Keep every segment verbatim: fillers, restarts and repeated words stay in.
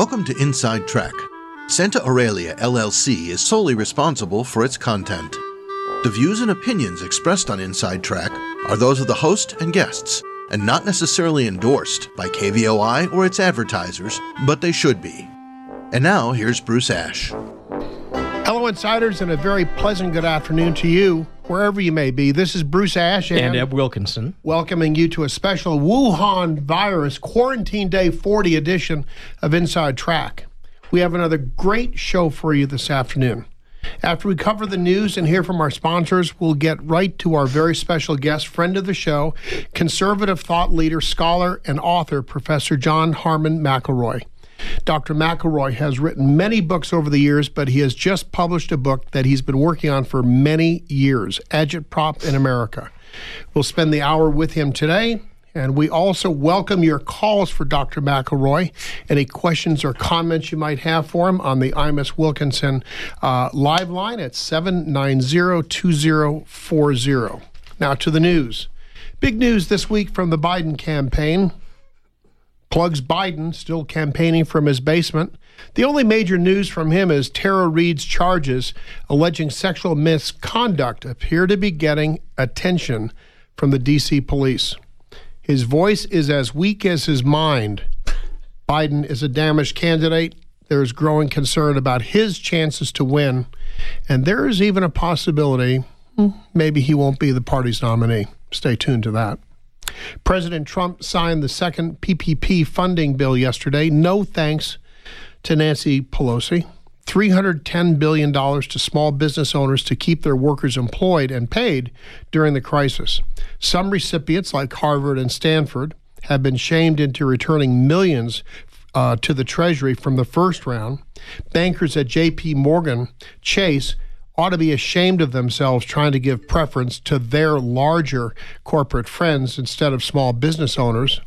Welcome to Inside Track. Santa Aurelia, L L C is solely responsible for its content. The views and opinions expressed on Inside Track are those of the host and guests, and not necessarily endorsed by K V O I or its advertisers, but they should be. And now, here's Bruce Ash. Hello, Insiders, and a very pleasant good afternoon to you, wherever you may be. This is Bruce Ash and, and Eb Wilkinson, welcoming you to a special Wuhan virus Quarantine Day forty edition of Inside Track. We have another great show for you this afternoon. After we cover the news and hear from our sponsors, we'll get right to our very special guest, friend of the show, conservative thought leader, scholar, and author, Professor John Harmon McElroy. Doctor McElroy has written many books over the years, but he has just published a book that he's been working on for many years, Agitprop in America. We'll spend the hour with him today, and we also welcome your calls for Doctor McElroy. Any questions or comments you might have for him on the Imus Wilkinson uh, live line at seven nine zero, two zero four zero. Now to the news. Big news this week from the Biden campaign. Plugs Biden, still campaigning from his basement. The only major news from him is Tara Reade's charges alleging sexual misconduct appear to be getting attention from the D C police. His voice is as weak as his mind. Biden is a damaged candidate. There's growing concern about his chances to win. And there is even a possibility maybe he won't be the party's nominee. Stay tuned to that. President Trump signed the second P P P funding bill yesterday. No thanks to Nancy Pelosi. three hundred ten billion dollars to small business owners to keep their workers employed and paid during the crisis. Some recipients, like Harvard and Stanford, have been shamed into returning millions uh, to the Treasury from the first round. Bankers at J P Morgan Chase ought to be ashamed of themselves trying to give preference to their larger corporate friends instead of small business owners.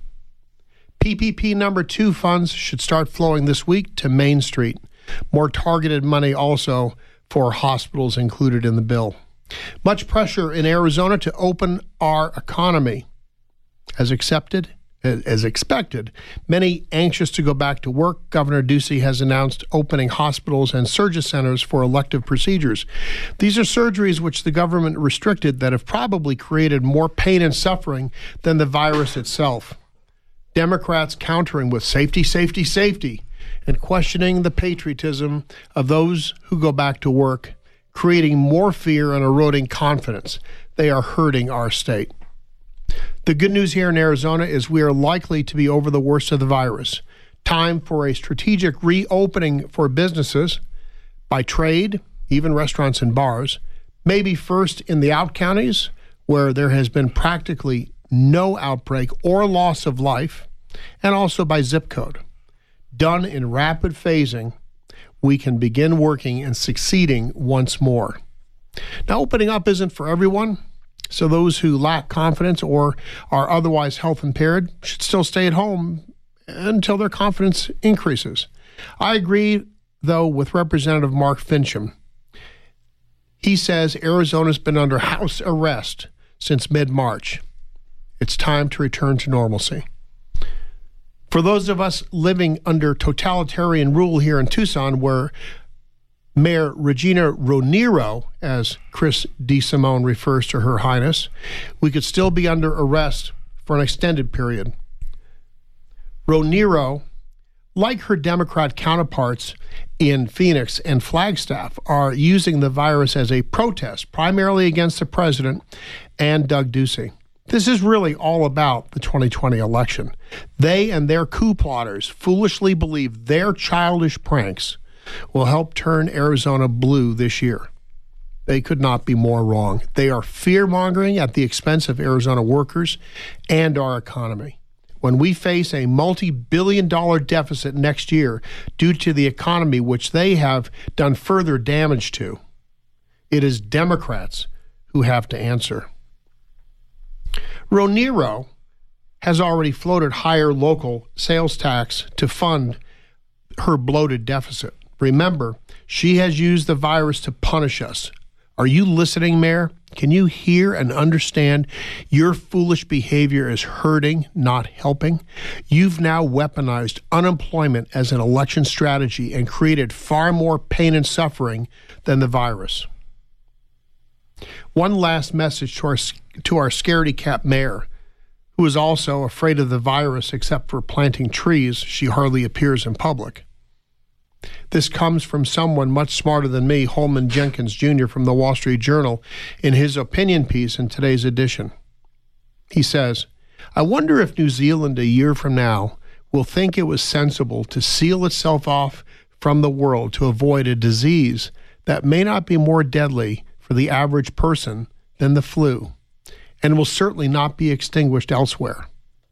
P P P number two funds should start flowing this week to Main Street. More targeted money also for hospitals included in the bill. Much pressure in Arizona to open our economy. As accepted, as expected, many anxious to go back to work. Governor Ducey has announced opening hospitals and surgery centers for elective procedures. These are surgeries which the government restricted that have probably created more pain and suffering than the virus itself. Democrats countering with safety, safety, safety, and questioning the patriotism of those who go back to work, creating more fear and eroding confidence. They are hurting our state. The good news here in Arizona is we are likely to be over the worst of the virus. Time for a strategic reopening for businesses by trade, even restaurants and bars, maybe first in the out counties where there has been practically no outbreak or loss of life, and also by zip code. Done in rapid phasing, we can begin working and succeeding once more. Now, opening up isn't for everyone. So those who lack confidence or are otherwise health impaired should still stay at home until their confidence increases. I agree, though, with Representative Mark Finchem. He says Arizona's been under house arrest since mid-March. It's time to return to normalcy. For those of us living under totalitarian rule here in Tucson, where Mayor Regina Roniro, as Chris DeSimone refers to Her Highness, we could still be under arrest for an extended period. Roniro, like her Democrat counterparts in Phoenix and Flagstaff, are using the virus as a protest, primarily against the president and Doug Ducey. This is really all about the twenty twenty election. They and their coup plotters foolishly believe their childish pranks will help turn Arizona blue this year. They could not be more wrong. They are fear-mongering at the expense of Arizona workers and our economy. When we face a multi-billion dollar deficit next year due to the economy which they have done further damage to, it is Democrats who have to answer. Roniro has already floated higher local sales tax to fund her bloated deficit. Remember, she has used the virus to punish us. Are you listening, Mayor? Can you hear and understand your foolish behavior is hurting, not helping? You've now weaponized unemployment as an election strategy and created far more pain and suffering than the virus. One last message to our, to our scaredy cat mayor, who is also afraid of the virus except for planting trees. She hardly appears in public. This comes from someone much smarter than me, Holman Jenkins Junior from the Wall Street Journal, in his opinion piece in today's edition. He says, I wonder if New Zealand a year from now will think it was sensible to seal itself off from the world to avoid a disease that may not be more deadly for the average person than the flu, and will certainly not be extinguished elsewhere.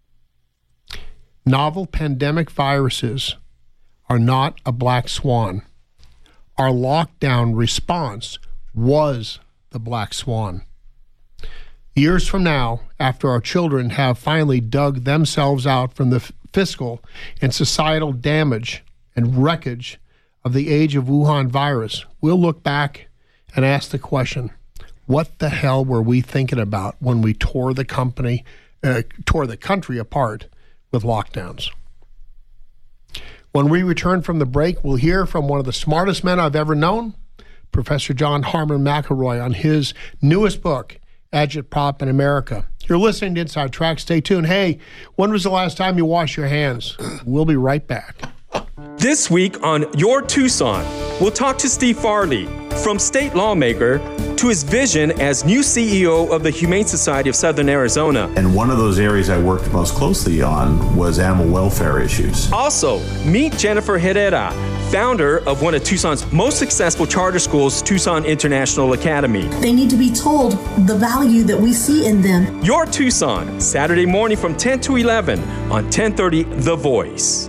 Novel pandemic viruses are not a black swan. Our lockdown response was the black swan. Years from now, after our children have finally dug themselves out from the fiscal and societal damage and wreckage of the age of Wuhan virus, we'll look back and ask the question, what the hell were we thinking about when we tore the company, uh, tore the country apart with lockdowns? When we return from the break, we'll hear from one of the smartest men I've ever known, Professor John Harmon McElroy, on his newest book, Agitprop in America. You're listening to Inside Track. Stay tuned. Hey, when was the last time you washed your hands? We'll be right back. This week on Your Tucson, we'll talk to Steve Farley, from state lawmaker to his vision as new C E O of the Humane Society of Southern Arizona. And one of those areas I worked most closely on was animal welfare issues. Also, meet Jennifer Herrera, founder of one of Tucson's most successful charter schools, Tucson International Academy. They need to be told the value that we see in them. Your Tucson, Saturday morning from ten to eleven on ten thirty The Voice.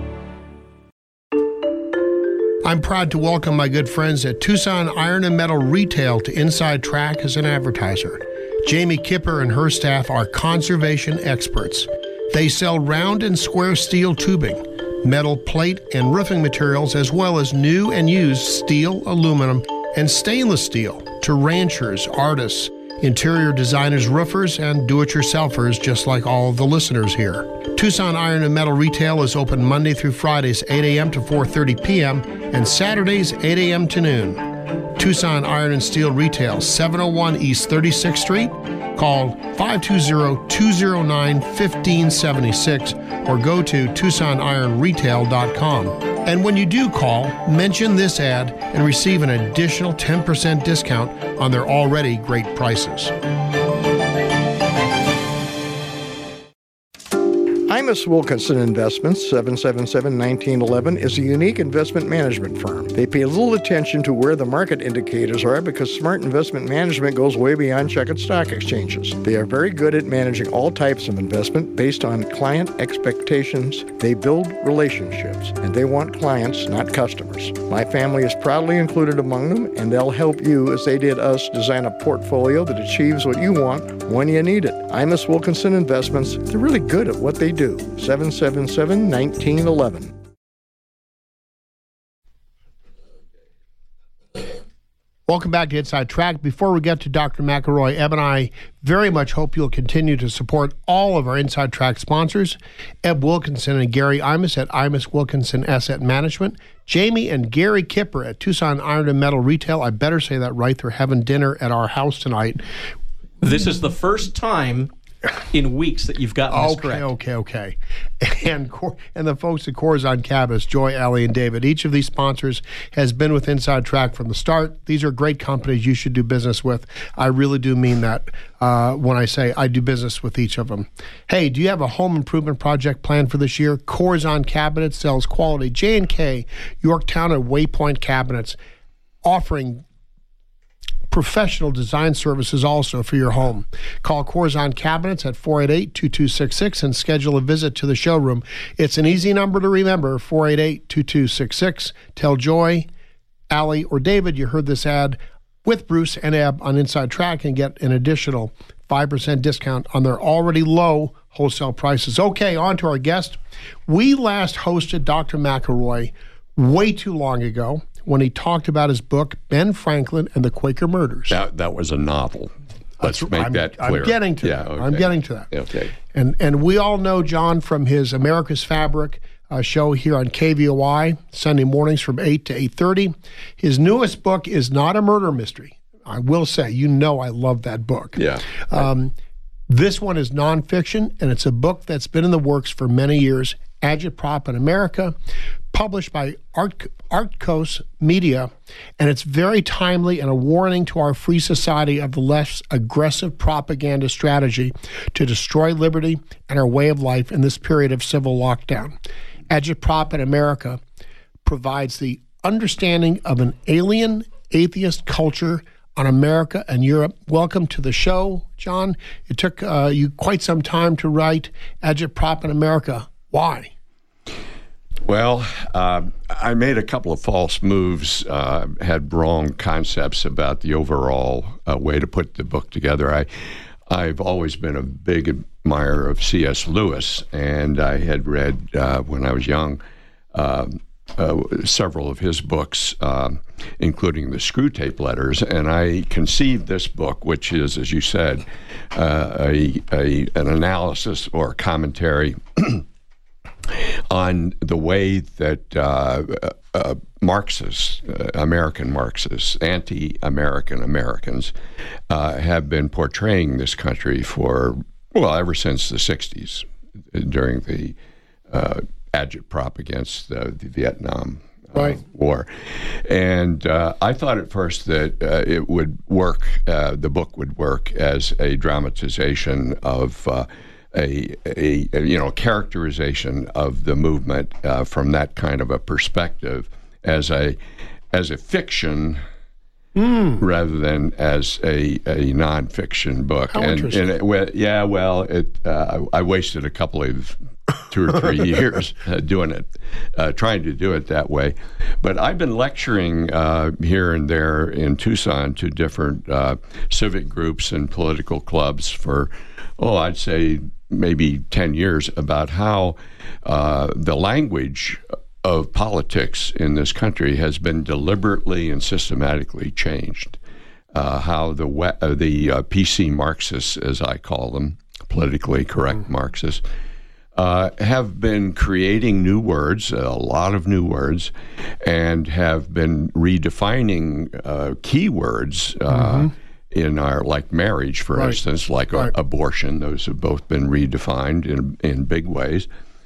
I'm proud to welcome my good friends at Tucson Iron and Metal Retail to Inside Track as an advertiser. Jamie Kipper and her staff are conservation experts. They sell round and square steel tubing, metal plate and roofing materials, as well as new and used steel, aluminum, and stainless steel to ranchers, artists, interior designers, roofers, and do-it-yourselfers, just like all of the listeners here. Tucson Iron and Metal Retail is open Monday through Fridays, eight a.m. to four thirty p.m., and Saturdays, eight a.m. to noon. Tucson Iron and Steel Retail, seven oh one East thirty-sixth Street. Call five two zero, two zero nine, one five seven six or go to tucson iron retail dot com. And when you do call, mention this ad and receive an additional ten percent discount on their already great prices. Imus Wilkinson Investments, seven seven seven, one nine one one, is a unique investment management firm. They pay little attention to where the market indicators are because smart investment management goes way beyond checkered stock exchanges. They are very good at managing all types of investment based on client expectations. They build relationships, and they want clients, not customers. My family is proudly included among them, and they'll help you, as they did us, design a portfolio that achieves what you want when you need it. Imus Wilkinson Investments, they're really good at what they do. seven seven seven, one nine one one. Welcome back to Inside Track. Before we get to Doctor McElroy, Eb and I very much hope you'll continue to support all of our Inside Track sponsors, Eb Wilkinson and Gary Imus at Imus Wilkinson Asset Management, Jamie and Gary Kipper at Tucson Iron and Metal Retail. I better say that right. They're having dinner at our house tonight. This is the first time in weeks that you've gotten this okay, correct. Okay, okay, And and the folks at Corazon Cabas, Joy, Allie, and David. Each of these sponsors has been with Inside Track from the start. These are great companies you should do business with. I really do mean that uh, when I say I do business with each of them. Hey, do you have a home improvement project planned for this year? Corazon Cabinets sells quality J and K, Yorktown, and Waypoint cabinets, offering professional design services also for your home. Call Corazon Cabinets at four eight eight, two two six six and schedule a visit to the showroom. It's an easy number to remember, four eight eight, two two six six. Tell Joy, Allie, or David you heard this ad with Bruce and Eb on Inside Track and get an additional five percent discount on their already low wholesale prices. Okay, on to our guest. We last hosted Doctor McElroy way too long ago. when he talked about his book, Ben Franklin and the Quaker Murders. That, that was a novel. Let's That's, make I'm, that clear. I'm getting to yeah, that. okay. I'm getting to that. Okay. And and we all know John from his America's Fabric uh, show here on K V O I, Sunday mornings from eight to eight thirty. His newest book is not a murder mystery. I will say, you know I love that book. Yeah. Um, this one is nonfiction, and it's a book that's been in the works for many years, Agitprop in America, published by Art, Artcos Media, and it's very timely and a warning to our free society of the left's aggressive propaganda strategy to destroy liberty and our way of life in this period of civil lockdown. Agitprop in America provides the understanding of an alien atheist culture on America and Europe. Welcome to the show, John. It took uh, you quite some time to write Agitprop in America. Why? Well, uh, I made a couple of false moves, uh, had wrong concepts about the overall uh, way to put the book together. I, I've always been a big admirer of C S Lewis, and I had read, uh, when I was young, uh, uh, several of his books, uh, including the Screwtape Letters, and I conceived this book, which is, as you said, uh, a, a an analysis or commentary on the way that uh, uh, Marxists, uh, American Marxists, anti-American Americans, uh, have been portraying this country for, well, ever since the sixties, during the uh, agitprop against uh, the Vietnam uh, right. War. And uh, I thought at first that uh, it would work, uh, the book would work as a dramatization of uh, A, a, a you know characterization of the movement uh, from that kind of a perspective as a as a fiction mm. rather than as a, a nonfiction book. How and interesting. and it, well, yeah, well, it uh, I wasted a couple of two or three years uh, doing it, uh, trying to do it that way. But I've been lecturing uh, here and there in Tucson to different uh, civic groups and political clubs for, oh, I'd say maybe ten years, about how uh, the language of politics in this country has been deliberately and systematically changed. Uh, how the we- uh, the uh, P C Marxists, as I call them, politically correct mm. Marxists, uh, have been creating new words, a lot of new words, and have been redefining uh, keywords uh, mm-hmm. in our, like marriage, for right. instance, like right. a, abortion. Those have both been redefined in in big ways.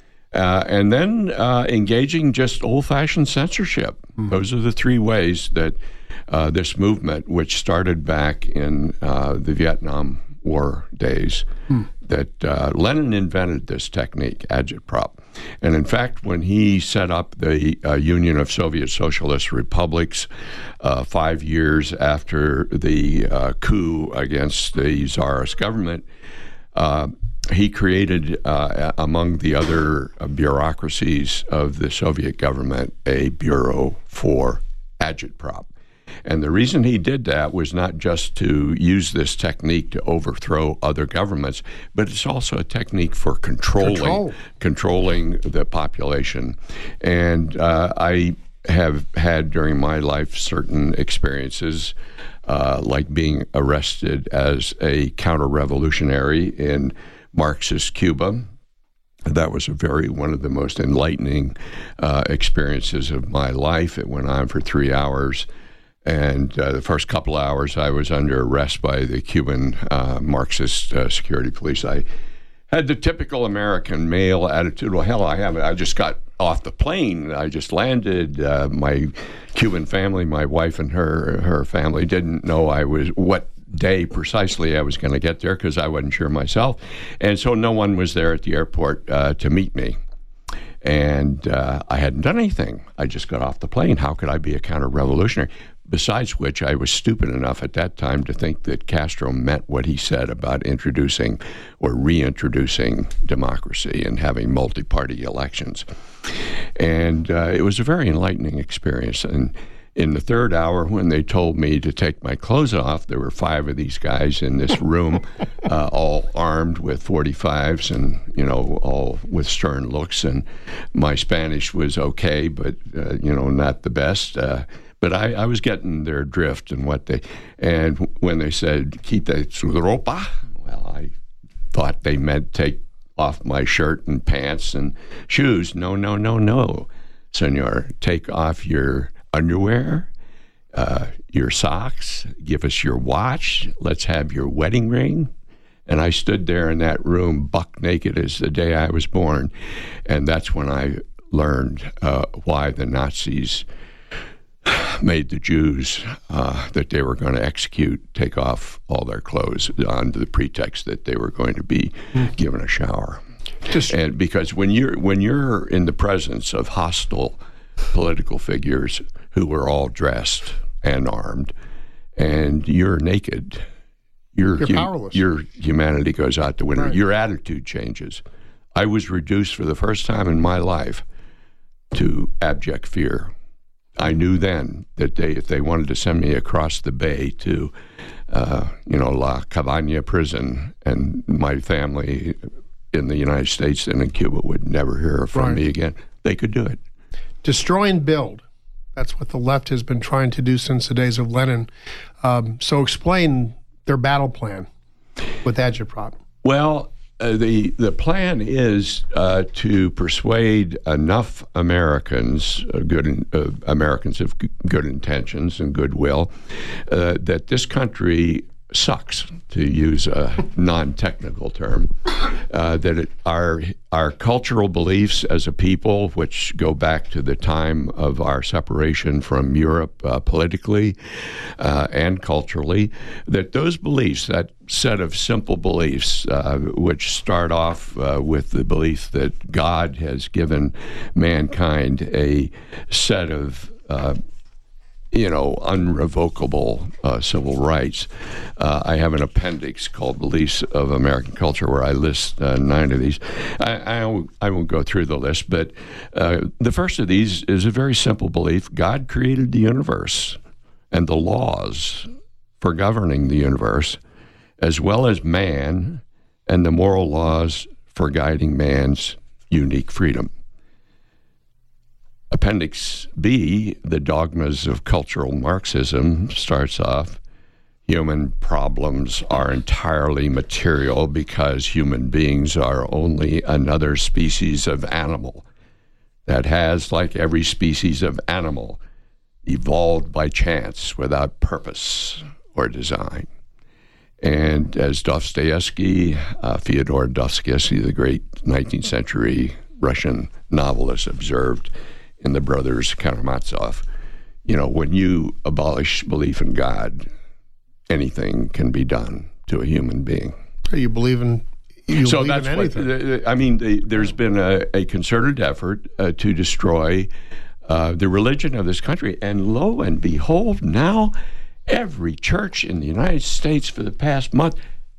Uh, and then uh, engaging just old-fashioned censorship. Mm-hmm. Those are the three ways that uh, this movement, which started back in uh, the Vietnam War days, mm. that uh, Lenin invented this technique, agitprop. And in fact, when he set up the uh, Union of Soviet Socialist Republics uh, five years after the uh, coup against the Tsarist government, uh, he created, uh, among the other uh, bureaucracies of the Soviet government, a bureau for agitprop. And the reason he did that was not just to use this technique to overthrow other governments, but it's also a technique for controlling Control. controlling the population. And uh, I have had during my life certain experiences, uh, like being arrested as a counter-revolutionary in Marxist Cuba. That was a very one of the most enlightening uh, experiences of my life. It went on for three hours. And uh, the first couple hours, I was under arrest by the Cuban uh, Marxist uh, security police. I had the typical American male attitude. Well, hell, I haven't. I just got off the plane. I just landed. Uh, my Cuban family, my wife and her her family, didn't know I was what day precisely I was going to get there because I wasn't sure myself. And so no one was there at the airport uh, to meet me. And uh, I hadn't done anything. I just got off the plane. How could I be a counter-revolutionary? Besides which, I was stupid enough at that time to think that Castro meant what he said about introducing or reintroducing democracy and having multi-party elections. And uh, it was a very enlightening experience. And in the third hour, when they told me to take my clothes off, there were five of these guys in this room, uh, all armed with forty-fives and, you know, all with stern looks. And my Spanish was okay, but, uh, you know, not the best. Uh, But I, I was getting their drift and what they, and when they said, "Quita su ropa," well, I thought they meant take off my shirt and pants and shoes. No, no, no, no, senor. Take off your underwear, uh, your socks, give us your watch, let's have your wedding ring. And I stood there in that room buck naked as the day I was born. And that's when I learned uh, why the Nazis made the Jews uh, that they were going to execute, take off all their clothes under the pretext that they were going to be mm. given a shower. Just, and because when you're when you're in the presence of hostile political figures who were all dressed and armed, and you're naked, your you're powerless. Your humanity goes out the window. Right. Your attitude changes. I was reduced for the first time in my life to abject fear. I knew then that they, if they wanted to send me across the bay to, uh, you know, La Cabana prison, and my family in the United States and in Cuba would never hear from right. me again, they could do it. Destroy and build. That's what the left has been trying to do since the days of Lenin. Um, so explain their battle plan with agitprop. Well, uh, the the plan is uh, to persuade enough Americans, uh, good uh, Americans of g- good intentions and goodwill, uh, that this country sucks, to use a non-technical term, uh, that it, our our cultural beliefs as a people, which go back to the time of our separation from Europe uh, politically uh, and culturally, that those beliefs, that set of simple beliefs, uh, which start off uh, with the belief that God has given mankind a set of uh, you know, unrevocable uh, civil rights. Uh, I have an appendix called Beliefs of American Culture where I list uh, nine of these. I, I, won't, I won't go through the list, but uh, the first of these is a very simple belief. God created the universe and the laws for governing the universe, as well as man and the moral laws for guiding man's unique freedom. Appendix B, the dogmas of cultural Marxism, starts off, human problems are entirely material because human beings are only another species of animal that has, like every species of animal, evolved by chance without purpose or design. And as Dostoevsky, uh, Fyodor Dostoevsky, the great nineteenth century Russian novelist, observed in The Brothers Karamazov, you know, when you abolish belief in God, anything can be done to a human being. You believe in you so believe that's in anything. What, I mean, the, there's been a, a concerted effort uh, to destroy uh, the religion of this country, and lo and behold, now every church in the United States for the past month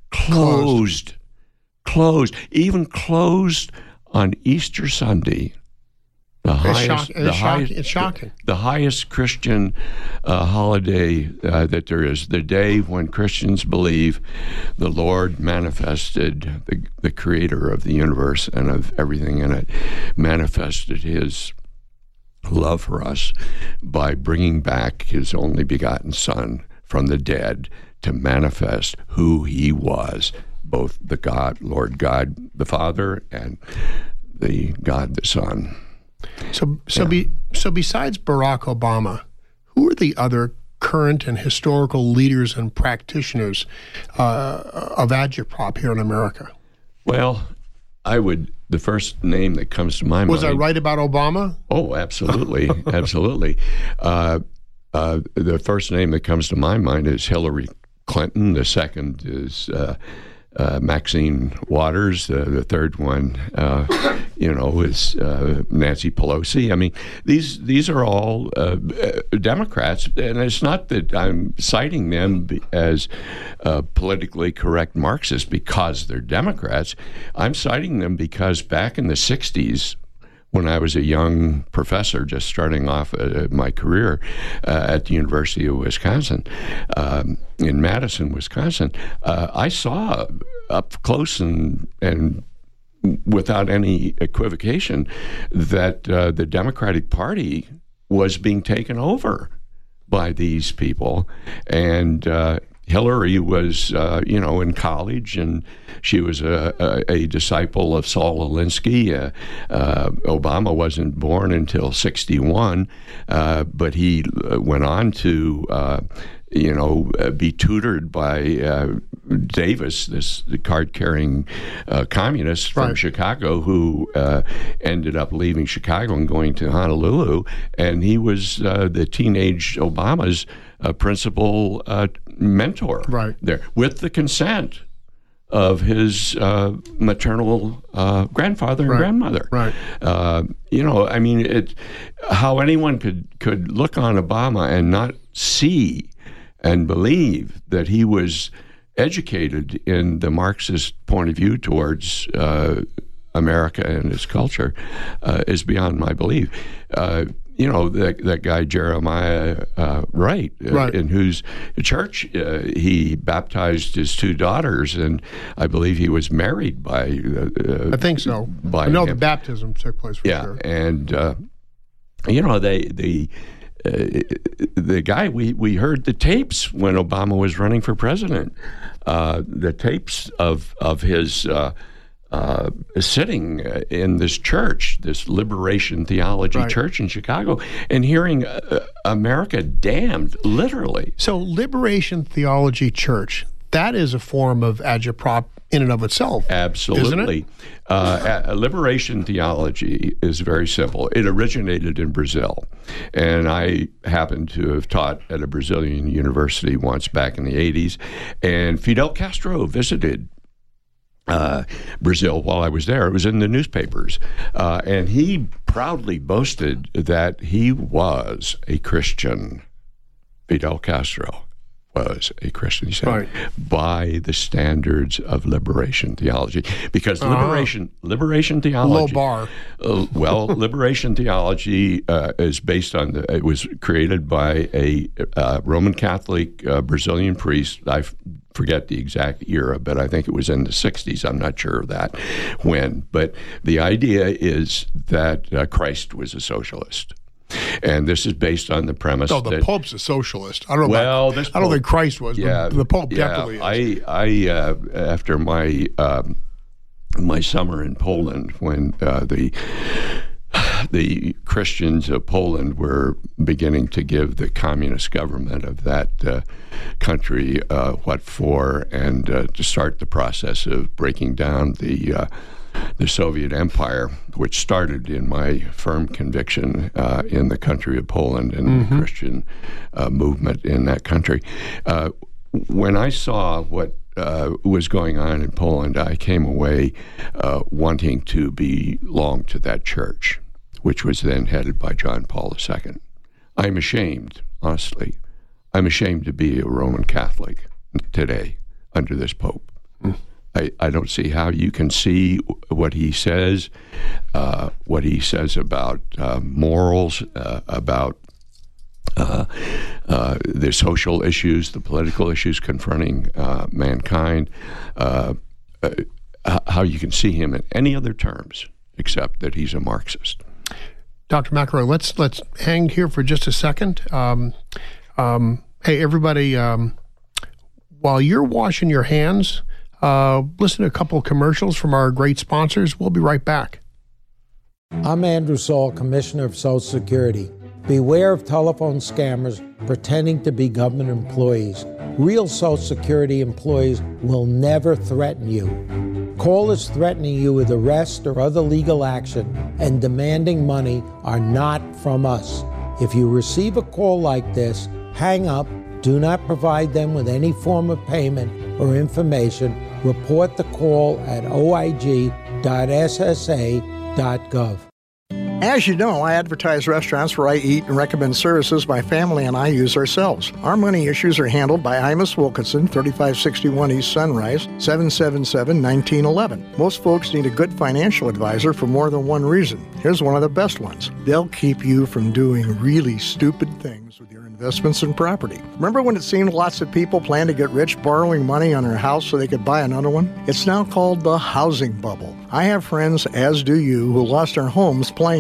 closed, closed, closed even closed on Easter Sunday. The it's, highest, shock, the it's, highest, shock, it's shocking. The, the highest Christian uh, holiday uh, that there is, the day when Christians believe the Lord manifested, the, the creator of the universe and of everything in it, manifested his love for us by bringing back his only begotten Son from the dead to manifest who he was, both the God, Lord God the Father, and the God the Son. So, so, yeah. be, so besides Barack Obama, who are the other current and historical leaders and practitioners uh, of agitprop here in America? Well, I would, the first name that comes to my mind. Was I right about Obama? Oh, absolutely, absolutely. Uh, uh, the first name that comes to my mind is Hillary Clinton. The second is uh, uh, Maxine Waters. Uh, the third one, uh, you know, is uh, Nancy Pelosi. I mean, these these are all uh, Democrats, and it's not that I'm citing them as uh, politically correct Marxists because they're Democrats. I'm citing them because back in the sixties, when I was a young professor just starting off uh, my career uh, at the University of Wisconsin, um, in Madison, Wisconsin, uh, I saw up close and, and without any equivocation that uh, the Democratic Party was being taken over by these people. And uh, Hillary was, uh, you know, in college, and she was a, a, a disciple of Saul Alinsky. Uh, uh, Obama wasn't born until sixty-one, uh, but he went on to, uh, you know, be tutored by uh, Davis, this card-carrying uh, communist from Right. Chicago, who uh, ended up leaving Chicago and going to Honolulu, and he was uh, the teenage Obama's uh, principal uh, mentor Right. there, with the consent of his uh, maternal uh, grandfather and Right. grandmother. Right. Uh, you know, I mean, it, how anyone could, could look on Obama and not see and believe that he was educated in the Marxist point of view towards uh, America and its culture uh, is beyond my belief. Uh, you know, that, that guy Jeremiah uh, Wright, uh, Right. in whose church uh, he baptized his two daughters, and I believe he was married by. Uh, I think so. By I know him. the baptism took place for Yeah, sure. and uh, you know, they the. Uh, the guy, we, we heard the tapes when Obama was running for president, uh, the tapes of of his uh, uh, sitting in this church, this Liberation Theology Right. Church in Chicago, and hearing uh, America damned, literally. So, Liberation Theology Church, that is a form of agitprop in and of itself. Absolutely. Isn't it? Uh, a- liberation theology is very simple. It originated in Brazil. And I happened to have taught at a Brazilian university once back in the eighties. And Fidel Castro visited uh, Brazil while I was there. It was in the newspapers. Uh, and he proudly boasted that he was a Christian. Fidel Castro was a Christian, he said, Right. by the standards of liberation theology. Because liberation liberation theology... Low bar. Uh, well, liberation theology uh, is based on, the, it was created by a uh, Roman Catholic uh, Brazilian priest. I f- forget the exact era, but I think it was in the sixties. I'm not sure of that when. But the idea is that uh, Christ was a socialist. And this is based on the premise Oh, the that... Pope's a socialist. I don't know. Well, about, this I don't Pope- think Christ was, yeah, but the Pope yeah, definitely is. I, I uh, after my um, my summer in Poland, when uh, the the Christians of Poland were beginning to give the communist government of that uh, country uh, what for, and uh, to start the process of breaking down the uh, the Soviet Empire, which started in my firm conviction uh, in the country of Poland and Mm-hmm. the Christian uh, movement in that country. Uh, when I saw what uh, was going on in Poland, I came away uh, wanting to belong to that church, which was then headed by John Paul the Second. I'm ashamed, honestly. I'm ashamed to be a Roman Catholic today under this Pope. Mm. I, I don't see how you can see what he says, uh, what he says about uh, morals, uh, about uh, uh, the social issues, the political issues confronting uh, mankind, uh, uh, how you can see him in any other terms except that he's a Marxist. Doctor McElroy, let's let's hang here for just a second. Um, um, hey, everybody, um, while you're washing your hands, uh, listen to a couple of commercials from our great sponsors. We'll be right back. I'm Andrew Saul, Commissioner of Social Security. Beware of telephone scammers pretending to be government employees. Real Social Security employees will never threaten you. Callers threatening you with arrest or other legal action and demanding money are not from us. If you receive a call like this, hang up, do not provide them with any form of payment or information. Report the call at O I G dot S S A dot gov. As you know, I advertise restaurants where I eat and recommend services my family and I use ourselves. Our money issues are handled by Imus Wilkinson, thirty-five sixty-one East Sunrise, seven seven seven, one nine one one. Most folks need a good financial advisor for more than one reason. Here's one of the best ones. They'll keep you from doing really stupid things with your investments and property. Remember when it seemed lots of people planned to get rich borrowing money on their house so they could buy another one? It's now called the housing bubble. I have friends, as do you, who lost their homes playing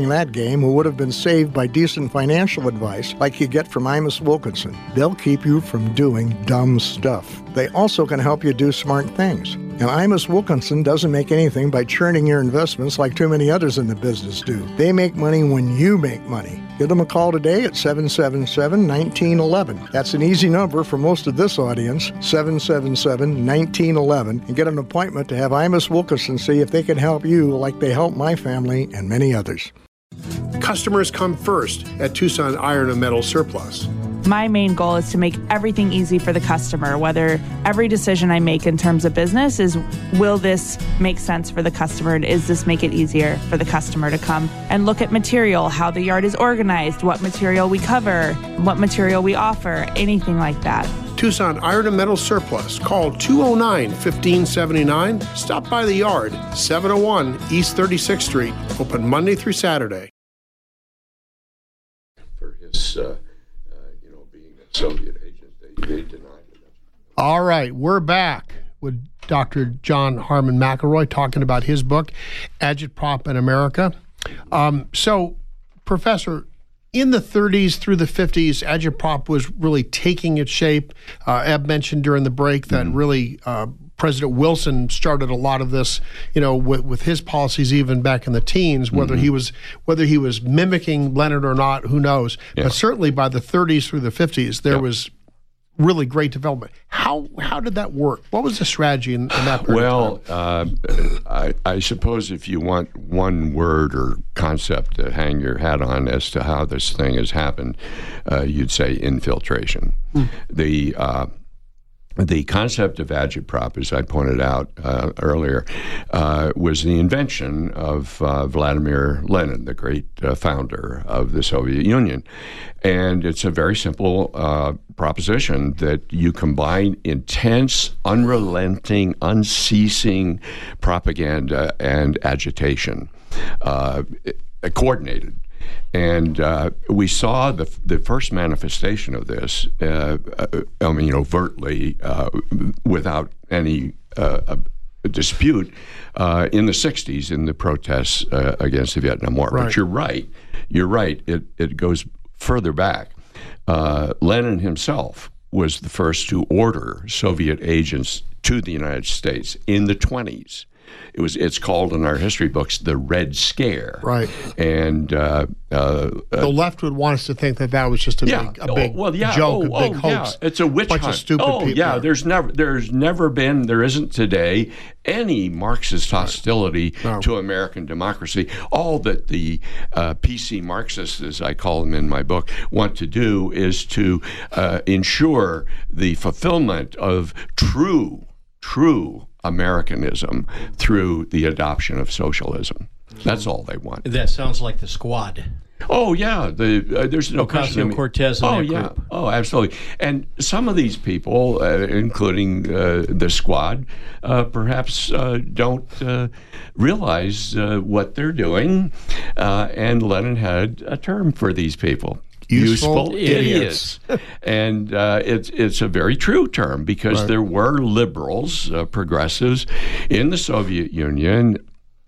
playing that game who would have been saved by decent financial advice like you get from Imus Wilkinson. They'll keep you from doing dumb stuff. They also can help you do smart things. And Imus Wilkinson doesn't make anything by churning your investments like too many others in the business do. They make money when you make money. Give them a call today at seven seven seven, one nine one one. That's an easy number for most of this audience, seven seven seven, one nine one one, and get an appointment to have Imus Wilkinson see if they can help you like they help my family and many others. Customers come first at Tucson Iron and Metal Surplus. My main goal is to make everything easy for the customer, whether every decision I make in terms of business is, will this make sense for the customer, and is this make it easier for the customer to come and look at material, how the yard is organized, what material we cover, what material we offer, anything like that. Tucson Iron and Metal Surplus. Call two oh nine, fifteen seventy-nine. Stop by the yard, seven oh one East thirty-sixth Street. Open Monday through Saturday. For his... Uh... Soviet agent, they, they denied it. All right, we're back with Doctor John Harmon McElroy talking about his book, Agitprop in America. Um, so, Professor, in the thirties through the fifties, Agitprop was really taking its shape. Uh, Eb mentioned during the break that mm-hmm. really uh, President Wilson started a lot of this, you know, with, with his policies even back in the teens. Whether mm-hmm. he was whether he was mimicking Lenin or not, who knows? Yeah. But certainly by the thirties through the fifties, there yeah. was really great development. How how did that work? What was the strategy in, in that period well, of time? Uh, I, I suppose if you want one word or concept to hang your hat on as to how this thing has happened, uh, you'd say infiltration. Mm. The uh, The concept of agitprop, as I pointed out uh, earlier, uh, was the invention of uh, Vladimir Lenin, the great uh, founder of the Soviet Union. And it's a very simple uh, proposition that you combine intense, unrelenting, unceasing propaganda and agitation, uh, coordinated. And uh, we saw the the first manifestation of this, uh, I mean, overtly, uh, without any uh, dispute, uh, in the sixties in the protests uh, against the Vietnam War. Right. But you're right. You're right. It, it goes further back. Uh, Lenin himself was the first to order Soviet agents to the United States in the twenties. It was. It's called in our history books the Red Scare. Right. And uh, uh, the left would want us to think that that was just a yeah. big, a big oh, well, yeah. joke, oh, a big oh, hoax. Yeah. It's a witch bunch hunt. Of stupid oh, people. yeah. There's never, there's never been, there isn't today any Marxist hostility no. to American democracy. All that the uh, P C Marxists, as I call them in my book, want to do is to uh, ensure the fulfillment of true, true Americanism through the adoption of socialism. That's all they want. That sounds like the Squad. Oh yeah, the uh, there's no question. Ocasio-Cortez and oh that yeah, group. oh absolutely. And some of these people, uh, including uh, the Squad, uh, perhaps uh, don't uh, realize uh, what they're doing. Uh, and Lenin had a term for these people. Useful, Useful idiots. idiots. And uh, it's it's a very true term because right. there were liberals, uh, progressives in the Soviet Union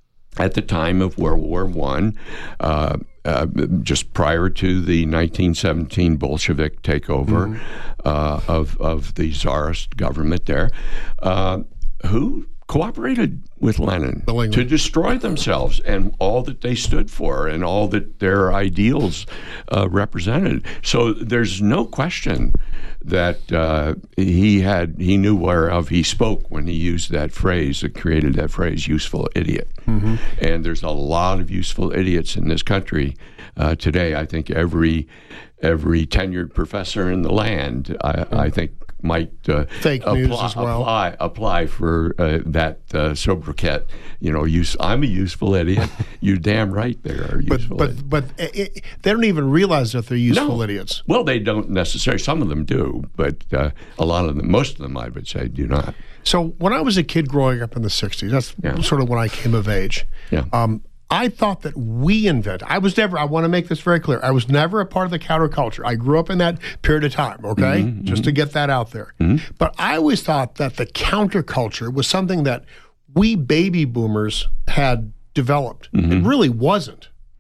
at the time of World War One, uh, uh, just prior to the nineteen seventeen Bolshevik takeover mm-hmm. uh, of, of the Tsarist government there, uh, who cooperated with Lenin Willingly. to destroy themselves and all that they stood for and all that their ideals uh, represented. So there's no question that uh, he had he knew whereof he spoke when he used that phrase, that created that phrase, useful idiot. Mm-hmm. And there's a lot of useful idiots in this country uh, today. I think every every tenured professor in the land, I, mm-hmm. I think, might uh, fake apply, news as well. apply apply for uh, that uh, sobriquet. You know, use, I'm a useful idiot. You damn right they are useful. But idiot. but, but it, they don't even realize that they're useful no. idiots. Well, they don't necessarily. Some of them do, but uh, a lot of them, most of them, I would say, do not. So when I was a kid growing up in the sixties, that's yeah. sort of when I came of age. Yeah. Um, I thought that we invented. I was never, I want to make this very clear, I was never a part of the counterculture. I grew up in that period of time, okay? Mm-hmm, Just mm-hmm. to get that out there. Mm-hmm. But I always thought that the counterculture was something that we baby boomers had developed. Mm-hmm. It really wasn't.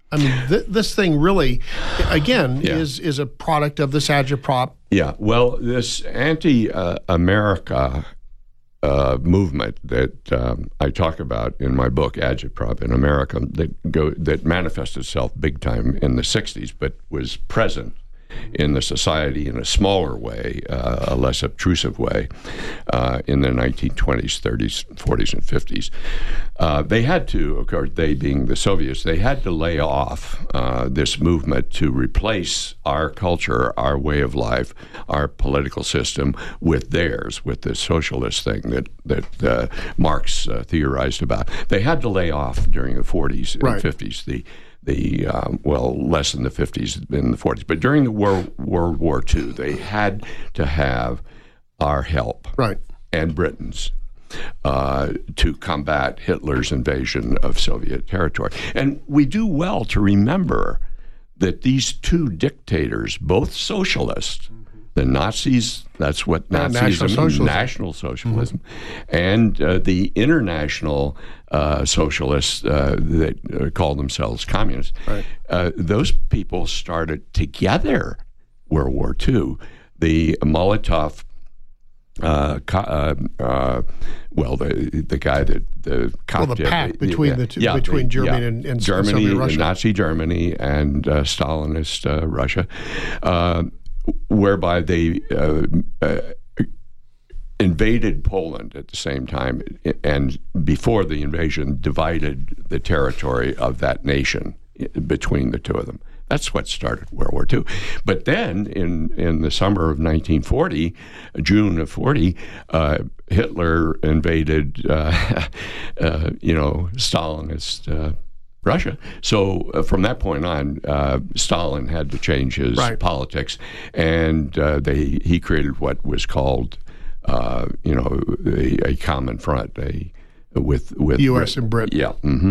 I mean, th- this thing really, again, Yeah. is is a product of this agitprop. Yeah, well, this anti-America uh, movement that um, I talk about in my book, Agitprop in America, that go that manifested itself big time in the sixties, but was present in the society in a smaller way, uh, a less obtrusive way, uh, in the nineteen twenties, thirties, forties, and fifties. Uh, they had to, of course, they being the Soviets, they had to lay off uh, this movement to replace our culture, our way of life, our political system with theirs, with the socialist thing that, that uh, Marx uh, theorized about. They had to lay off during the forties and Right. fifties. The The um, well, less in the fifties, in the forties, but during the World World War Two, they had to have our help, Right. and Britain's, uh, to combat Hitler's invasion of Soviet territory. And we do well to remember that these two dictators, both socialists, the Nazis, that's what Yeah, Nazism, National Socialism. National Socialism, and uh, the international uh, socialists uh, that uh, call themselves communists, Right. uh, those people started together World War Two. The Molotov, uh, co- uh, uh, well, the the guy that the Well, the pact between the two- between Germany and- and Germany, Soviet Russia. Nazi Germany, and uh, Stalinist uh, Russia. Uh, whereby they uh, uh, invaded Poland at the same time, and before the invasion, divided the territory of that nation between the two of them. That's what started World War Two. But then, in, in the summer of nineteen forty, June of forty, uh, Hitler invaded, uh, uh, you know, Stalinist uh, Russia. So uh, from that point on, uh, Stalin had to change his Right. politics, and uh, they he created what was called, uh, you know, a, a common front, a with with U S and Britain. Yeah, hmm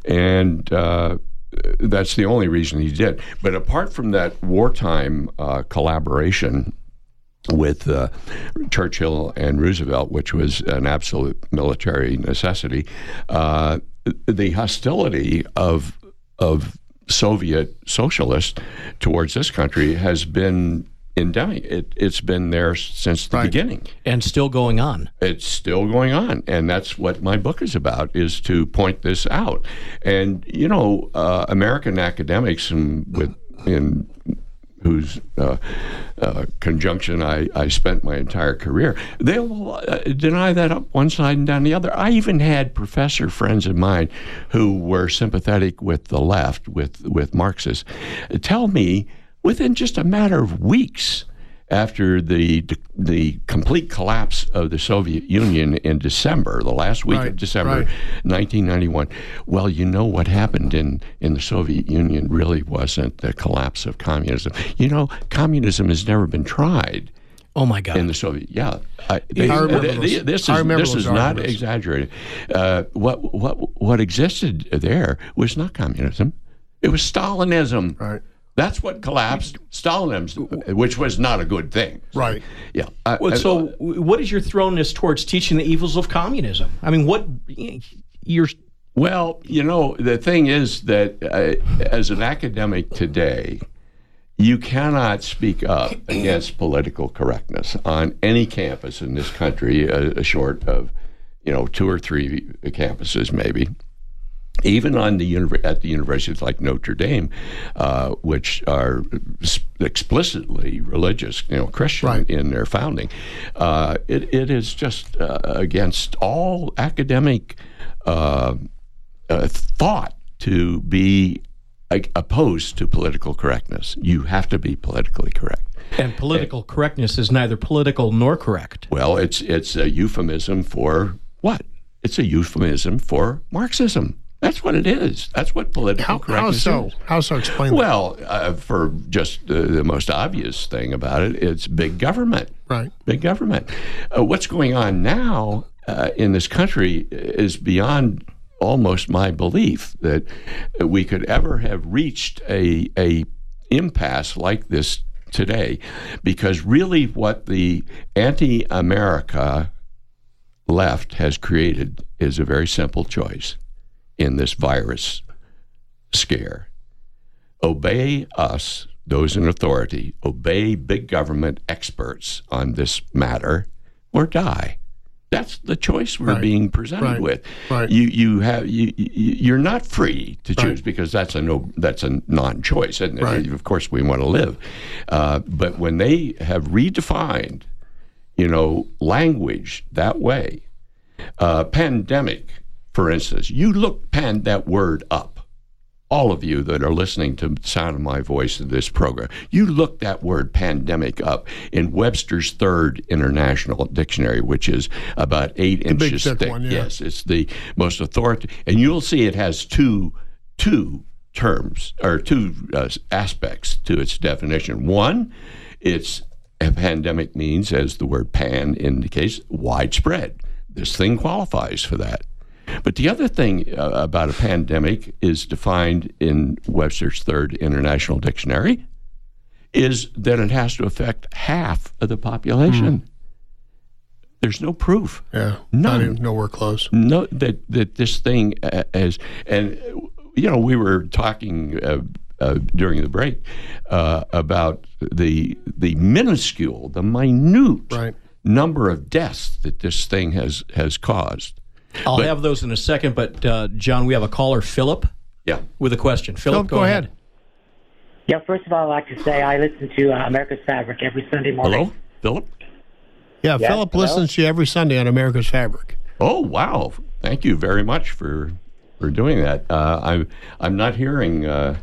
and uh, that's the only reason he did. But apart from that wartime uh, collaboration with uh, Churchill and Roosevelt, which was an absolute military necessity, uh, the hostility of of Soviet socialists towards this country has been endemic. It, it's been there since the Right. beginning. And still going on. It's still going on, and that's what my book is about, is to point this out. And, you know, uh, American academics and with in whose uh, uh, conjunction I, I spent my entire career, they'll uh, deny that up one side and down the other. I even had professor friends of mine who were sympathetic with the left, with, with Marxists, tell me within just a matter of weeks after the the complete collapse of the Soviet Union in December, the last week Right, of December, right. nineteen ninety-one. Well, you know what happened in, in the Soviet Union really wasn't the collapse of communism. You know, communism has never been tried. Oh my God! In the Soviet, yeah, I, they, I remember they, those- this I is remember this those is not arguments. exaggerated. Uh, what what what existed there was not communism; it was Stalinism. Right. That's what collapsed Stalinism, which was not a good thing. Right. Yeah. I- Well, I- so, what is your thrownness towards teaching the evils of communism? I mean, what you're Well, you know, the thing is that uh, as an academic today, you cannot speak up against political correctness on any campus in this country, uh, short of, you know, two or three campuses maybe. Even on the univer- at the universities like Notre Dame, uh, which are s- explicitly religious, you know, Christian Right. in their founding, uh, it, it is just uh, against all academic uh, uh, thought to be like, opposed to political correctness. You have to be politically correct. and political correctness is neither political nor correct. Well, it's it's a euphemism for what? It's a euphemism for Marxism. That's what it is. That's what political How, how correctness so? is. How so? Explain that. Well, uh, for just uh, the most obvious thing about it, it's big government. Right. Big government. Uh, what's going on now uh, in this country is beyond almost my belief that we could ever have reached a a impasse like this today, because really what the anti-America left has created is a very simple choice in this virus scare. obey us, those in authority, obey big government experts on this matter, or die. That's the choice we're right. being presented right. with. Right. You you have you you're not free to choose right. because that's a no that's a non-choice, isn't it? Right. Of course, we want to live, uh, but when they have redefined, you know, language that way, uh, pandemic, for instance, you look pan that word up. All of you that are listening to the sound of my voice in this program, you look that word pandemic up in Webster's Third International Dictionary, which is about eight the inches big, thick thick. One, yeah. Yes, it's the most authoritative. And you'll see it has two two terms or two uh, aspects to its definition. One, it's a pandemic means, as the word pan indicates, widespread. This thing qualifies for that. But the other thing uh, about a pandemic is defined in Webster's Third International Dictionary is that it has to affect half of the population. Mm. There's no proof. Yeah, None. not even nowhere close. No, that that this thing uh, has, and you know, we were talking uh, uh, during the break uh, about the the minuscule, the minute right. number of deaths that this thing has has caused. I'll but, have those in a second, but uh, John, we have a caller, Philip, yeah, with a question. Philip, Philip go, go ahead. ahead. Yeah, first of all, I'd like to say I listen to uh, America's Fabric every Sunday morning. Hello, Philip? Yeah, yes, Philip hello? listens to you every Sunday on America's Fabric. Oh, wow. Thank you very much for for doing that. Uh, I'm, I'm not hearing... Uh,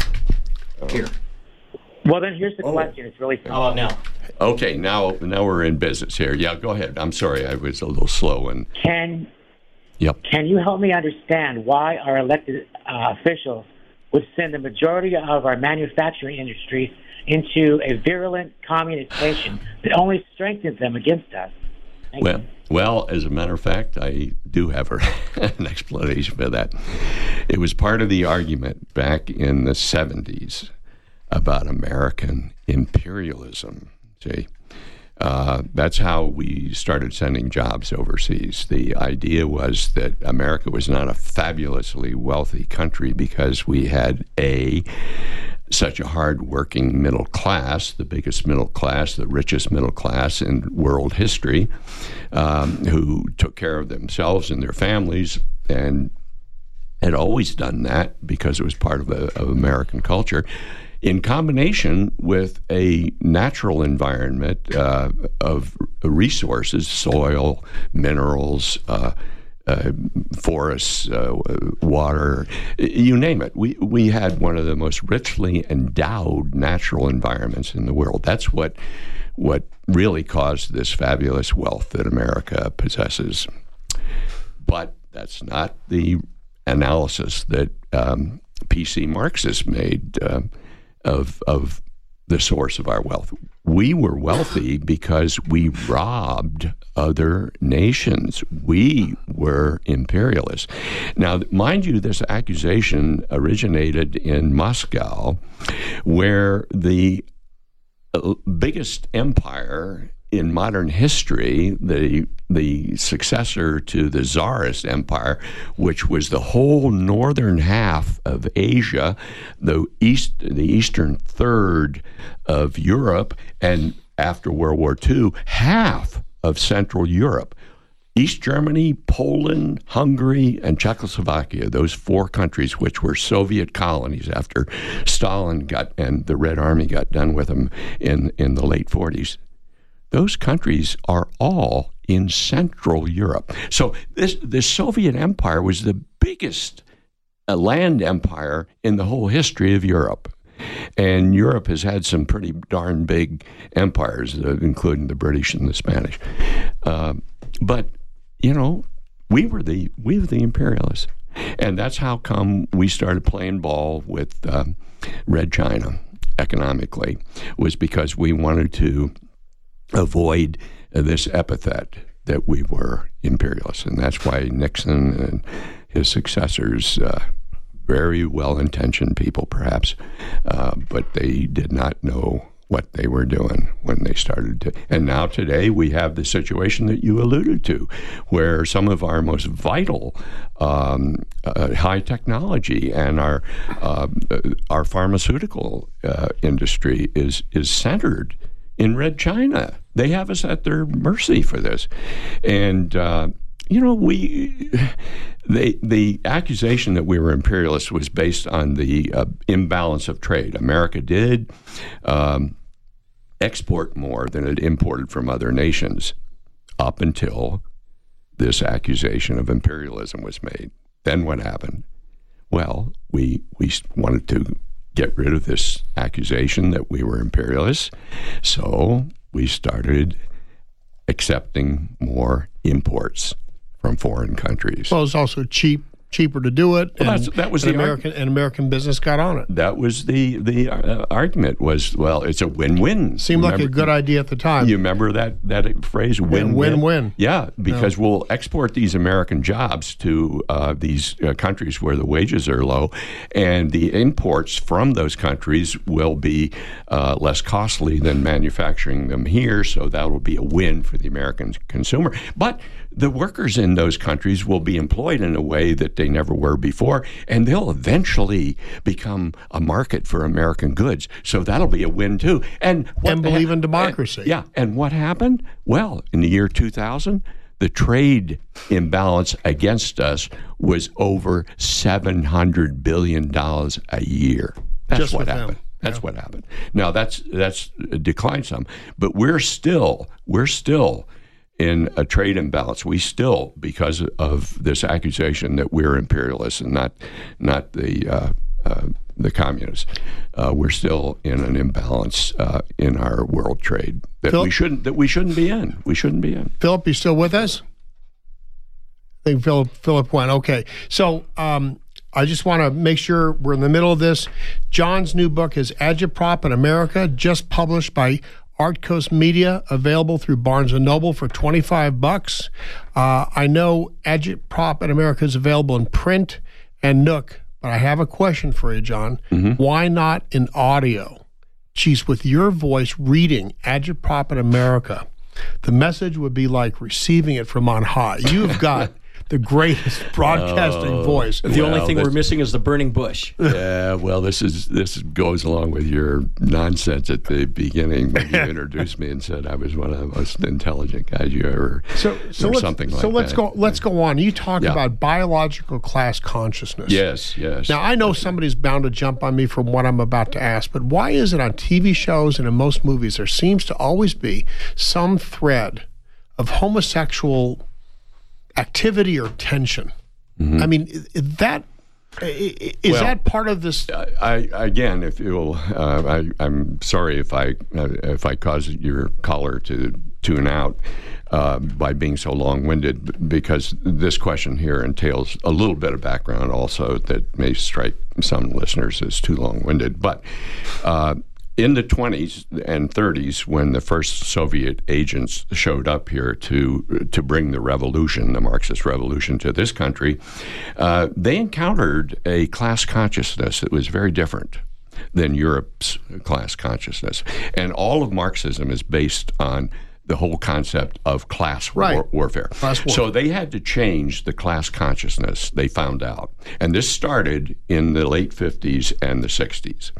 Here. Well, then here's the oh. question. It's really simple. How about now? Okay, now now we're in business here. Yeah, go ahead. I'm sorry, I was a little slow. And Can... Yep. Can you help me understand why our elected uh, officials would send the majority of our manufacturing industries into a virulent communist nation that only strengthens them against us? Thank well, you. well, as a matter of fact, I do have a, an explanation for that. It was part of the argument back in the seventies about American imperialism. See? Uh, that's how we started sending jobs overseas. The idea was that America was not a fabulously wealthy country because we had a such a hard-working middle class, the biggest middle class, the richest middle class in world history, um, who took care of themselves and their families and had always done that because it was part of, a, of American culture, in combination with a natural environment uh, of resources, soil, minerals, uh, uh, forests, uh, water, you name it. We we had one of the most richly endowed natural environments in the world. That's what what really caused this fabulous wealth that America possesses. But that's not the analysis that um, P C Marxists made uh, of of the source of our wealth. We were wealthy because we robbed other nations. We were imperialists. Now, mind you, this accusation originated in Moscow, where the biggest empire in modern history, the the successor to the Tsarist Empire, which was the whole northern half of Asia, the east, the eastern third of Europe, and after World War Two, half of Central Europe. East Germany, Poland, Hungary, and Czechoslovakia, those four countries which were Soviet colonies after Stalin got and the Red Army got done with them in, in the late forties. Those countries are all in Central Europe. So this the Soviet Empire was the biggest uh, land empire in the whole history of Europe. And Europe has had some pretty darn big empires, uh, including the British and the Spanish. Uh, but, you know, we were the we were the imperialists. And that's how come we started playing ball with um, Red China economically, was because we wanted to avoid uh, this epithet that we were imperialists. And that's why Nixon and his successors, uh, very well-intentioned people perhaps, uh, but they did not know what they were doing when they started to. And now today we have the situation that you alluded to, where some of our most vital um, uh, high technology and our uh, our pharmaceutical uh, industry is is centered in Red China. They have us at their mercy for this. And uh, you know, we the the accusation that we were imperialists was based on the uh, imbalance of trade. America did um, export more than it imported from other nations up until this accusation of imperialism was made. Then what happened? Well, we we wanted to get rid of this accusation that we were imperialists, so we started accepting more imports from foreign countries. Well, it's also cheap, cheaper to do it. Well, and, that's, that was and the American and American business got on it. That was the the uh, argument was, well, it's a win-win. Seemed remember, like a good idea at the time. You remember that that phrase, win-win? Win-win. Yeah, because yeah. we'll export these American jobs to uh, these uh, countries where the wages are low, and the imports from those countries will be uh, less costly than manufacturing them here, so that will be a win for the American consumer. But the workers in those countries will be employed in a way that they never were before, and they'll eventually become a market for American goods. So that'll be a win too. And what and believe ha- in democracy. And, yeah. And what happened? Well, in the year two thousand, the trade imbalance against us was over seven hundred billion dollars a year. That's Just what with happened. them. That's yeah. what happened. Now that's that's declined some, but we're still we're still in a trade imbalance. We still, because of this accusation that we're imperialists and not not the uh, uh, the communists, uh, we're still in an imbalance uh, in our world trade that Philip? we shouldn't that we shouldn't be in. We shouldn't be in. Philip, you still with us? I think Philip Philip went. Okay, so um, I just want to make sure we're in the middle of this. John's new book is Agitprop in America, just published by Artcoast Media, available through Barnes and Noble for twenty-five bucks. Uh, I know Agitprop in America is available in print and Nook, but I have a question for you, John. Mm-hmm. Why not in audio? Geez, with your voice reading Agitprop in America, the message would be like receiving it from on high. You've got the greatest broadcasting Oh, voice. The well, only thing this- we're missing is the burning bush. Yeah, well, this is this goes along with your nonsense at the beginning when you introduced me and said I was one of the most intelligent guys you ever, So, so or let's, something like so let's that. go. Let's go on. You talk Yeah. about biological class consciousness. Yes, yes. Now I know somebody's bound to jump on me from what I'm about to ask, but why is it on T V shows and in most movies there seems to always be some thread of homosexual activity or tension? Mm-hmm. I mean, i- i- that i- i- is Well, that part of this? I, again, if you'll, uh, I, I'm sorry if I uh, if I caused your caller to tune out uh, by being so long-winded, because this question here entails a little bit of background also that may strike some listeners as too long-winded. But uh, in the twenties and thirties, when the first Soviet agents showed up here to to bring the revolution, the Marxist revolution, to this country, uh, they encountered a class consciousness that was very different than Europe's class consciousness. And all of Marxism is based on the whole concept of class Right. war- warfare. Class warfare. So they had to change the class consciousness, they found out. And this started in the late fifties and the sixties.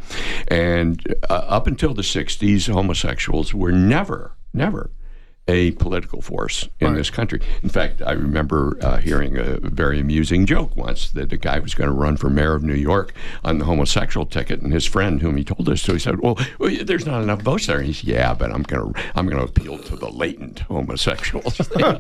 And uh, up until the sixties, homosexuals were never, never a political force in Right. this country. In fact, I remember uh, hearing a very amusing joke once that a guy was going to run for mayor of New York on the homosexual ticket, and his friend, whom he told this to, he said, "Well, well there's not enough votes there." And he said, "Yeah, but I'm going to I'm going to appeal to the latent homosexuals."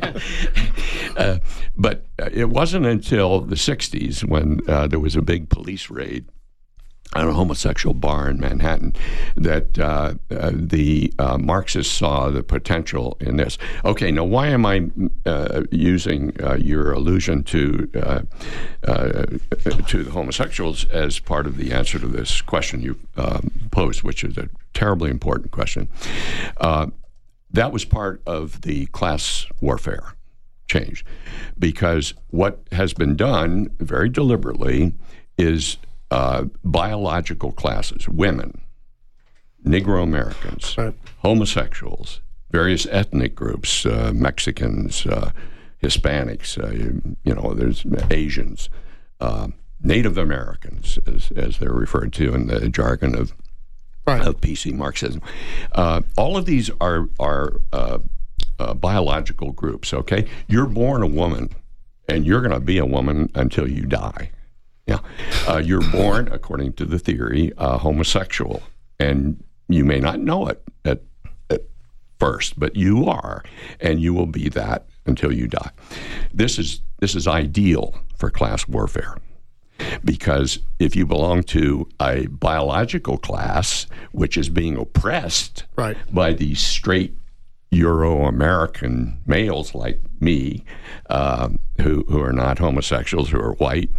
uh, but it wasn't until the sixties when uh, there was a big police raid on a homosexual bar in Manhattan that uh, uh, the uh, Marxists saw the potential in this. Okay, now why am I uh, using uh, your allusion to uh, uh, to the homosexuals as part of the answer to this question you um, posed, which is a terribly important question? Uh, that was part of the class warfare change, because what has been done very deliberately is Uh, biological classes, women, Negro Americans, right. homosexuals, various ethnic groups, uh, Mexicans, uh, Hispanics, uh, you, you know, there's Asians, uh, Native Americans, as, as they're referred to in the jargon of, right. of P C Marxism. Uh, all of these are, are uh, uh, biological groups, okay? You're born a woman, and you're going to be a woman until you die. Yeah, uh, you're born, according to the theory, uh, homosexual, and you may not know it at, at first, but you are, and you will be that until you die. This is this is ideal for class warfare, because if you belong to a biological class which is being oppressed right. by these straight Euro-American males like me, uh, who who are not homosexuals, who are white.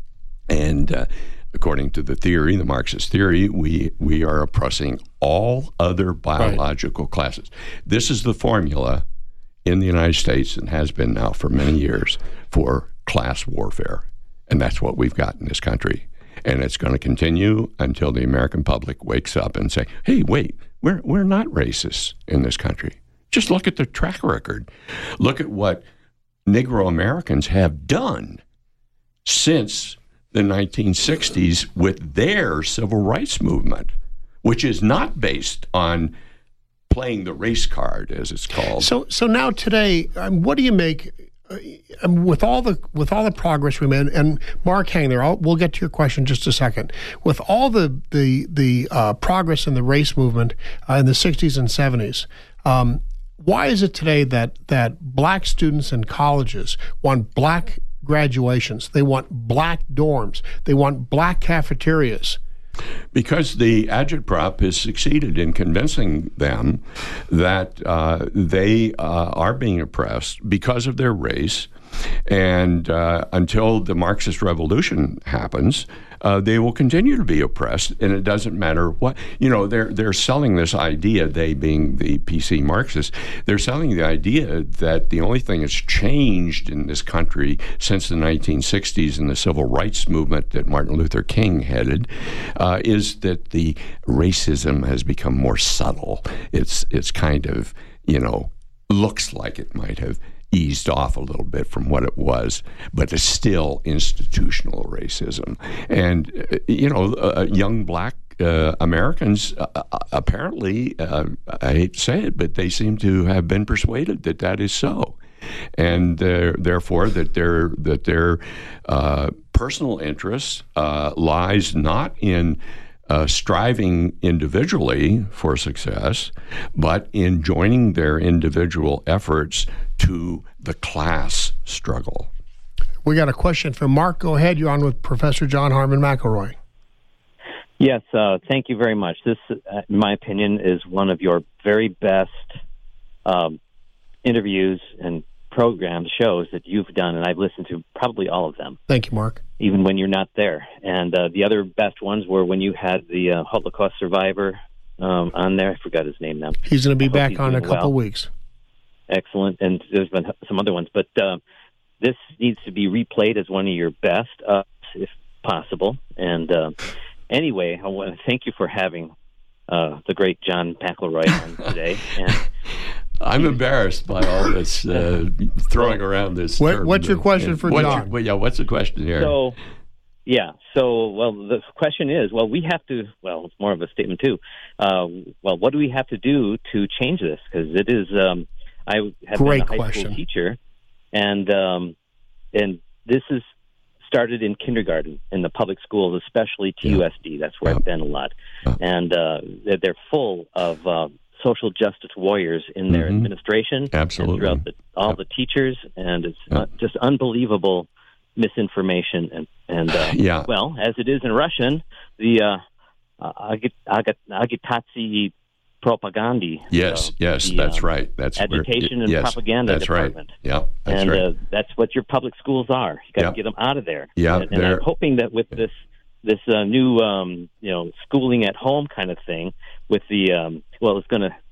And uh, according to the theory, the Marxist theory, we, we are oppressing all other biological right. classes. This is the formula in the United States, and has been now for many years, for class warfare. And that's what we've got in this country. And it's going to continue until the American public wakes up and say, hey, wait, we're, we're not racists in this country. Just look at the track record. Look at what Negro Americans have done since the nineteen sixties with their civil rights movement, which is not based on playing the race card, as it's called. So, so now today, um, what do you make uh, um, with all the with all the progress we made? And Mark, hang there. I'll, we'll get to your question in just a second. With all the the the uh, progress in the race movement uh, in the sixties and seventies. Um, why is it today that that black students in colleges want black graduations? They want black dorms. They want black cafeterias. Because the agitprop has succeeded in convincing them that uh, they uh, are being oppressed because of their race, and uh, until the Marxist revolution happens, uh, they will continue to be oppressed, and it doesn't matter what, you know, they're they're selling this idea, they being the P C Marxists, they're selling the idea that the only thing that's changed in this country since the nineteen sixties and the civil rights movement that Martin Luther King headed uh, is that the racism has become more subtle. It's it's kind of, you know, looks like it might have eased off a little bit from what it was, but it's still institutional racism. And, uh, you know, uh, young black uh, Americans uh, apparently, uh, I hate to say it, but they seem to have been persuaded that that is so. And uh, therefore, that their that their uh, personal interest uh, lies not in Uh, striving individually for success, but in joining their individual efforts to the class struggle. We got a question from Mark. Go ahead. You're on with Professor John Harmon McElroy. Yes, uh, thank you very much. This, uh, in my opinion, is one of your very best um, interviews and programs, shows that you've done, and I've listened to probably all of them. Thank you, Mark. Even when you're not there. And uh, the other best ones were when you had the uh, Holocaust survivor um, on there. I forgot his name now. He's going to be back on in a couple well. weeks. Excellent. And there's been some other ones. But uh, this needs to be replayed as one of your best, uh, if possible. And uh, anyway, I want to thank you for having uh, the great John McElroy on today. And I'm embarrassed by all this uh, throwing around this. What, term. what's your question for what's John? Your, well, yeah, what's the question here? So, yeah. So, well, the question is, well, we have to. Well, it's more of a statement too. Uh, well, what do we have to do to change this? Because it is. Um, I have Great been a high question. school teacher, and um, and this is started in kindergarten in the public schools, especially T U S D. That's where Yeah. I've been a lot, Yeah. and uh, they're, they're full of. Uh, social justice warriors in their Mhm. administration, Absolutely. and throughout the, all Yep. the teachers, and it's Yep. uh, just unbelievable misinformation. And and uh, Yeah. well, as it is in Russian, the uh, agit- agit- agitacji propagandy. Yes, uh, yes, the, that's um, right. That's where- agitation and yes, propaganda that's department. Right. Yeah, that's and right. uh, that's what your public schools are. You got to Yep. get them out of there. Yeah, and, and they're- I'm hoping that with this this uh, new um, you know schooling at home kind of thing, with the um, well, it's going to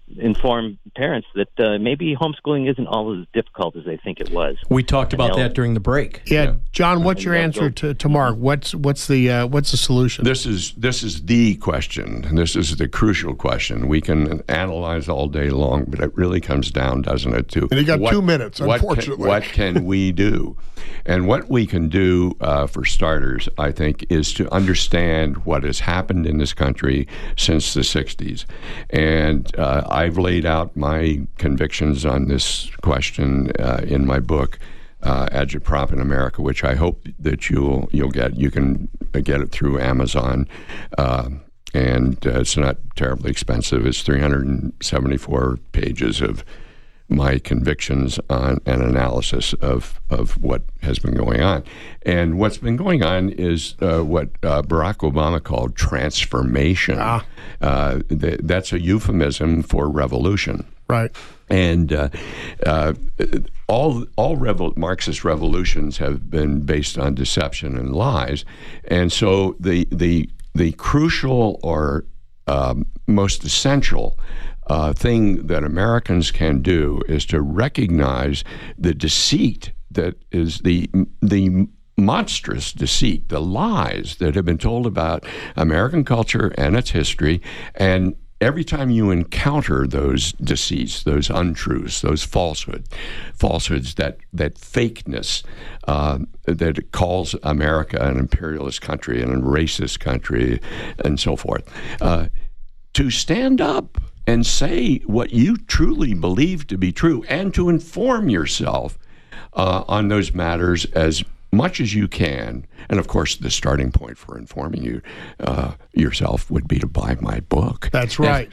inform parents that uh, maybe homeschooling isn't all as difficult as they think it was. We talked And about they'll- that during the break. Yeah, Yeah. John, what's And your they'll answer go- to, to Mark? What's what's the uh, what's the solution? This is this is the question. And this is the crucial question. We can analyze all day long, but it really comes down, doesn't it, to And you got two minutes, what can- unfortunately. What can we do? And what we can do, uh, for starters, I think, is to understand what has happened in this country since the sixties. And uh, I've laid out my convictions on this question uh, in my book, uh, Agitprop in America, which I hope that you'll you'll get. You can get it through Amazon, uh, and uh, it's not terribly expensive. It's three hundred seventy-four pages of my convictions on an analysis of, of what has been going on. And what's been going on is uh, what uh, Barack Obama called transformation. Ah. Uh, th- that's a euphemism for revolution. Right. And uh, uh, all all revol- Marxist revolutions have been based on deception and lies. And so the the the crucial or um, most essential Uh, thing that Americans can do is to recognize the deceit that is the the monstrous deceit, the lies that have been told about American culture and its history. And every time you encounter those deceits, those untruths, those falsehood, falsehoods, that that fakeness uh, that calls America an imperialist country and a racist country, and so forth, uh, to stand up and say what you truly believe to be true, and to inform yourself uh, on those matters as much as you can. And of course, the starting point for informing you uh, yourself would be to buy my book. That's right.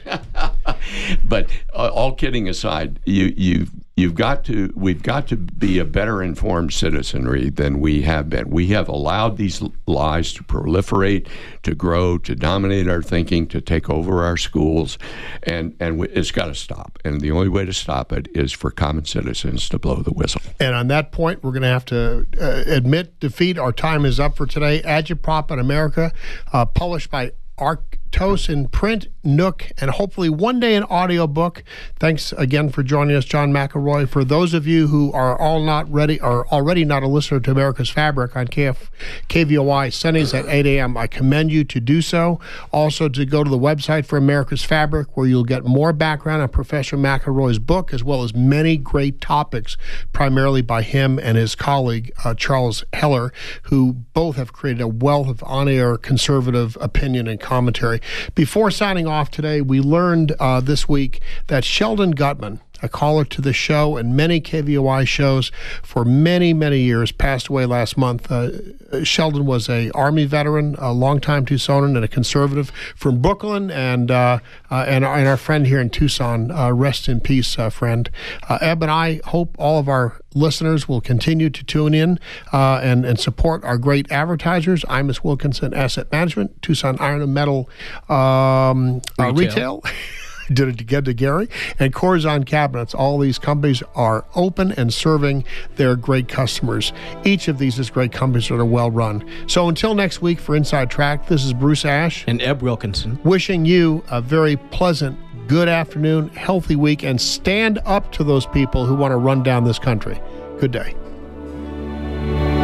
But uh, all kidding aside, you you've you've got to we've got to be a better informed citizenry than we have been. We have allowed these lies to proliferate, to grow, to dominate our thinking, to take over our schools, and and we, it's got to stop. And the only way to stop it is for common citizens to blow the whistle. And on that point, we're going to have to uh, admit defeat. Our time is up for today. Agitprop in America, uh, published by Arctos in print, Nook, and hopefully one day an audiobook. Thanks again for joining us, John McElroy. For those of you who are all not ready, or already not a listener to America's Fabric on K F, K V O I Sundays at eight a.m., I commend you to do so. Also to go to the website for America's Fabric, where you'll get more background on Professor McElroy's book, as well as many great topics, primarily by him and his colleague, uh, Charles Heller, who both have created a wealth of on-air conservative opinion and commentary. Before signing off today, we learned uh, this week that Sheldon Gutman, a caller to the show and many K V O I shows for many, many years, passed away last month. Uh, Sheldon was a Army veteran, a longtime Tucsonan, and a conservative from Brooklyn, and uh, uh, and, our, and our friend here in Tucson. Uh, rest in peace, uh, friend. Uh, Eb and I hope all of our listeners will continue to tune in uh, and, and support our great advertisers. Imus Wilkinson Asset Management, Tucson Iron and Metal um, uh, Retail. Retail. Did it again to Gary, and Corazon Cabinets. All these companies are open and serving their great customers. Each of these is great companies that are well run. So until next week for Inside Track, this is Bruce Ash and Eb Wilkinson, wishing you a very pleasant, good afternoon, healthy week, and stand up to those people who want to run down this country. Good day.